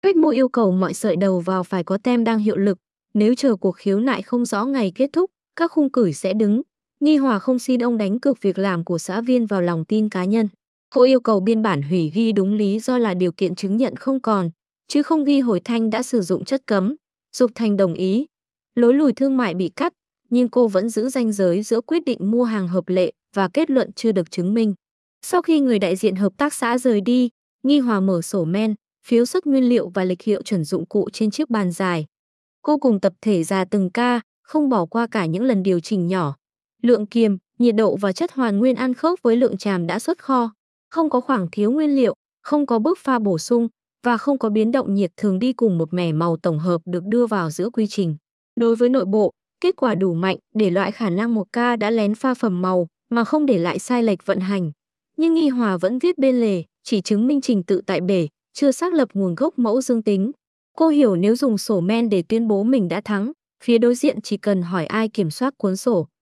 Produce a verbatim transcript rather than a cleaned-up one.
Quét mua yêu cầu mọi sợi đầu vào phải có tem đang hiệu lực. Nếu chờ cuộc khiếu nại không rõ ngày kết thúc, các khung cửi sẽ đứng. Nghi Hòa không xin ông đánh cược việc làm của xã viên vào lòng tin cá nhân. Cô yêu cầu biên bản hủy ghi đúng lý do là điều kiện chứng nhận không còn, chứ không ghi hồi Thanh đã sử dụng chất cấm. Dục Thành đồng ý. Lối lùi thương mại bị cắt, nhưng cô vẫn giữ ranh giới giữa quyết định mua hàng hợp lệ và kết luận chưa được chứng minh. Sau khi người đại diện hợp tác xã rời đi, Nghi Hòa mở sổ men, phiếu xuất nguyên liệu và lịch hiệu chuẩn dụng cụ trên chiếc bàn dài. Cô cùng tập thể ra từng ca, không bỏ qua cả những lần điều chỉnh nhỏ. Lượng kiềm, nhiệt độ và chất hoàn nguyên ăn khớp với lượng tràm đã xuất kho. Không có khoảng thiếu nguyên liệu, không có bước pha bổ sung và không có biến động nhiệt thường đi cùng một mẻ màu tổng hợp được đưa vào giữa quy trình. Đối với nội bộ, kết quả đủ mạnh để loại khả năng một ca đã lén pha phẩm màu mà không để lại sai lệch vận hành. Nhưng Nghi Hòa vẫn viết bên lề, chỉ chứng minh trình tự tại bể, chưa xác lập nguồn gốc mẫu dương tính. Cô hiểu nếu dùng sổ men để tuyên bố mình đã thắng, phía đối diện chỉ cần hỏi ai kiểm soát cuốn sổ.